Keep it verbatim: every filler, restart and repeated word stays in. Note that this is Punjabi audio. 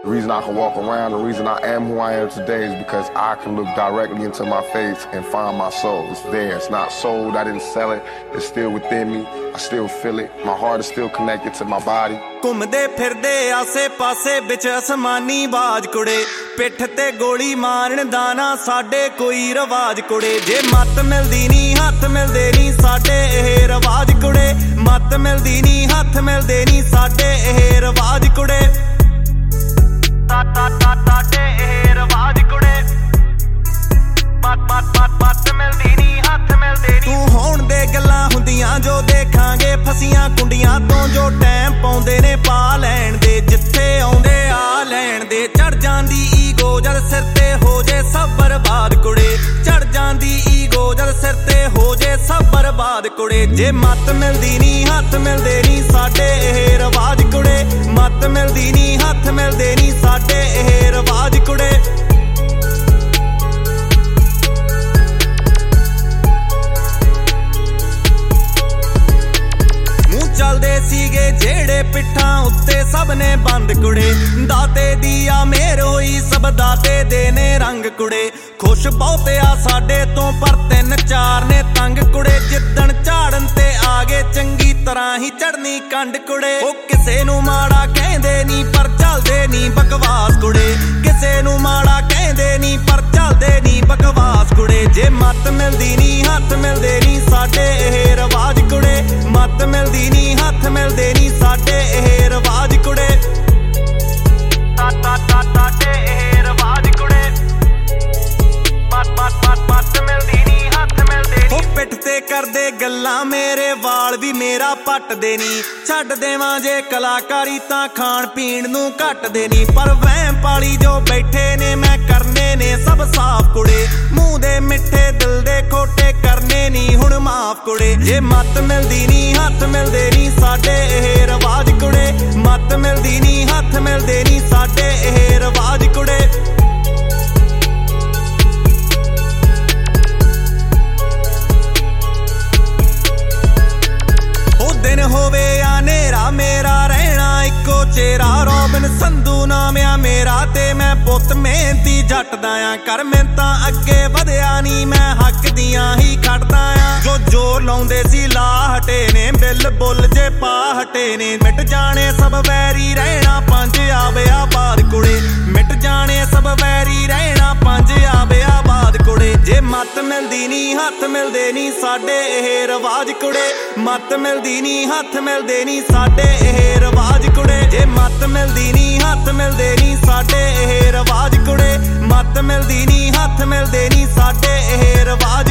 The reason I can walk around, the reason I am who I am today is because I can look directly into my face and find my soul. It's there. It's not sold. I didn't sell it. It's still within me. I still feel it. My heart is still connected to my body. ਘੁੰਮਦੇ ਫਿਰਦੇ ਆਸੇ ਪਾਸੇ ਵਿੱਚ ਅਸਮਾਨੀ ਬਾਜ ਕੁੜੇ, ਪਿੱਠ ਤੇ ਗੋਲੀ ਮਾਰਨ ਦਾ ਨਾ ਸਾਡੇ ਕੋਈ ਰਵਾਜ ਕੁੜੇ। ਜੇ ਮੱਤ ਮਿਲਦੀ ਨੀ ਹੱਥ ਮਿਲਦੇ ਨੀ ਸਾਡੇ ਇਹ ਰਵਾਜ ਕੁੜੇ, ਮੱਤ ਮਿਲਦੀ ਨੀ ਹੱਥ ਮਿਲਦੇ ਨੀ ਸਾਡੇ ਇਹ ਰਵਾਜ ਕੁੜੇ, ਸਾਡੇ ਇਹ ਰਵਾਜ ਕੁੜੇ, ਮੱਤ ਮੱਤ ਮੱਤ ਮੱਤ ਮਿਲਦੀ ਨੀ ਹੱਥ ਮਿਲਦੇ ਨੀ। ਤੂੰ ਹੋਣ ਦੇ ਗੱਲਾਂ ਹੁੰਦੀਆਂ ਜੋ ਦੇਖਾਂਗੇ ਫਸੀਆਂ ਕੁੰਡੀਆਂ ਤੋਂ, ਜੋ ਟਾਈਮ ਪਾਉਂਦੇ ਨੇ ਪਾ ਲੈਣ ਦੇ, ਜਿੱਥੇ ਆਉਂਦੇ ਆ ਲੈਣ ਦੇ। ਚੜ ਜਾਂਦੀ ਈਗੋ ਜਦ ਸਿਰ ਤੇ ਹੋ ਜੇ ਸਭ ਬਰਬਾਦ ਕੁੜੇ, ਚੜ ਜਾਂਦੀ ਈਗੋ ਜਦ ਸਿਰ ਤੇ ਹੋ ਜੇ ਸਭ ਬਰਬਾਦ ਕੁੜੇ। ਜੇ ਮੱਤ ਮਿਲਦੀ ਨੀ ਹੱਥ ਮਿਲਦੇ ਨੀ ਸਾਡੇ ਇਹ ਰਵਾਜ ਕੁੜੇ, ਮੱਤ ਮਿਲਦੀ ਨੀ ਹੱਥ ਮਿਲਦੇ ਨੀ ਸਾਡੇ ਇਹ ਰਵਾਜ ਕੁੜੇ। ਚੱਲਦੇ ਸੀਗੇ ਜਿਹੜੇ ਪਿੱਠਾਂ ਉੱਤੇ ਸਭ ਨੇ ਬੰਦ ਕੁੜੇ, ਦਾਤੇ ਦੀ ਆ ਮੇਰ ਹੋਈ ਸਭ ਦਾਤੇ ਦੇ ਨੇ ਰੰਗ ਕੁੜੇ। ਖੁਸ਼ ਬਹੁਤ ਆ ਸਾਡੇ ਤੋਂ ਪਰ ਤਿੰਨ ਚਾਰ ਨੇ ਤੰਗ ਕੁੜੇ, ਜਿੱਦਣ ਝਾੜਨ ਤੇ ਆ ਗਏ ਚੰਗੀ ਤਰ੍ਹਾਂ ਹੀ ਚੜਨੀ ਕੰਡ ਕੁੜੇ। ਉਹ ਕਿਸੇ ਨੂੰ ਮਾੜਾ ਕਹਿੰਦੇ ਨੀ ਪਰ ਚੱਲਦੇ ਨੀ ਬਕਵਾਸ ਕੁੜੇ, ਕਿਸੇ ਨੂੰ ਮਾੜਾ ਕਹਿੰਦੇ ਨੀ ਪਰ ਚੱਲਦੇ ਨੀ ਬਕਵਾਸ ਕੁੜੇ। ਜੇ ਮੱਤ ਮਿਲਦੀ ਨੀ ਹੱਥ ਮਿਲਦੇ ਨੀ ਸਾਡੇ ਇਹ ਰਵਾਜ ਕੁੜੇ, ਮੱਤ ਮਿਲਦੀ ਨੀ ਹੱਥ ਮਿਲਦੇ ਨੀ ਸਾਡੇ ਇਹ ਰਵਾਜ ਕੁੜੇ, ਸਾਡੇ ਇਹ ਰਵਾਜ ਕੁੜੇ, ਮੱਤ ਮੱਤ ਮੱਤ ਮੱਤ ਮਿਲਦੀ ਨੀ ਹੱਥ ਮਿਲਦੇ ਨੀ। ਉਹ ਪਿੱਠ ਤੇ ਕਰਦੇ ਗੱਲਾਂ ਮੇਰੇ ਵਾਲ ਵੀ ਮੇਰਾ ਪੱਟਦੇ ਨੀ, ਛੱਡ ਦੇਵਾਂ ਜੇ ਕਲਾਕਾਰੀ ਤਾਂ ਖਾਣ ਪੀਣ ਨੂੰ ਘੱਟਦੇ ਨੀ। ਪਰ ਵਹਿਮ ਪਾਲੀ ਜੋ ਬੈਠੇ ਨੇ ਮੈਂ ਕਰਨੇ ਨੇ ਸਭ ਸਾਫ਼ ਕੁੜੇ, ਮੂੰਹ ਦੇ ਮਿੱਠੇ ਦਿਲ ਦੇ ਖੋਟੇ ਕਰਨੇ ਨੀ ਹੁਣ ਮਾਫ਼ ਕੁੜੇ। ਜੇ ਮੱਤ ਮਿਲਦੀ ਨੀ ਹੱਥ ਮਿਲਦੇ ਨੀ ਸਾਡੇ ਇਹ ਰਵਾਜ ਕੁੜੇ, ਮੱਤ ਮਿਲਦੀ ਨੀ ਹੱਥ ਮਿਲਦੇ ਨੀ ਸਾਡੇ ਇਹ ਰਵਾਜ ਕੁੜੇ। ਉਹ ਦਿਨ ਹੋਵੇ ਆ ਨੇਰਾ ਮੇਰਾ ਰਹਿਣਾ ਇੱਕੋ ਚਿਹਰਾ, ਰੋਬਿਨ ਸੰਧੂ ਨਾਮ ਆ ਮੇਰਾ ਤੇ ਮੈਂ ਪੁੱਤ ਮਿਹਨਤੀ ਜੱਟ ਦਾ ਆ। ਕਰ ਮਿਹਨਤਾਂ ਅੱਗੇ ਵਧਿਆ ਨੀ ਮੈਂ ਹੱਕ ਦੀਆਂ ਹੀ ਖੜਦਾ ਆ, ਜੋ ਜ਼ੋਰ ਲਾਉਂਦੇ ਸੀ ਲਾ ਹਟੇ ਨੇ, ਬਿੱਲ ਬੁੱਲ ਜੇ ਪਾ ਹਟੇ ਨੇ। ਮਿਟ ਜਾਣੇ ਸਭ ਵੈਰੀ ਰਹਿਣਾ ਪੰਜ ਆਵੇ ਆਬਾਦ ਕੁੜੇ, ਮਿਟ ਜਾਣੇ ਸਭ ਵੈਰੀ ਰਹਿਣਾ ਪੰਜ ਆਵੇ ਆਬਾਦ ਕੁੜੇ। ਜੇ ਮੱਤ ਮਿਲਦੀ ਨੀ ਹੱਥ ਮਿਲਦੇ ਨੀ ਸਾਡੇ ਇਹ ਰਵਾਜ ਕੁੜੇ, ਮੱਤ ਮਿਲਦੀ ਨੀ ਹੱਥ ਮਿਲਦੇ ਨੀ ਸਾਡੇ ਇਹ ਰਵਾਜ ਕੁੜੇ। ਜੇ ਮੱਤ ਮਿਲਦੀ ਨੀ ਹੱਥ ਮਿਲਦੇ ਨੀ ਸਾਡੇ ਇਹ ਰਵਾਜ ਕੁੜੇ, ਮੱਤ ਮਿਲਦੀ ਨੀ ਹੱਥ ਮਿਲਦੇ ਨੀ ਸਾਡੇ ਇਹ ਰਵਾਜ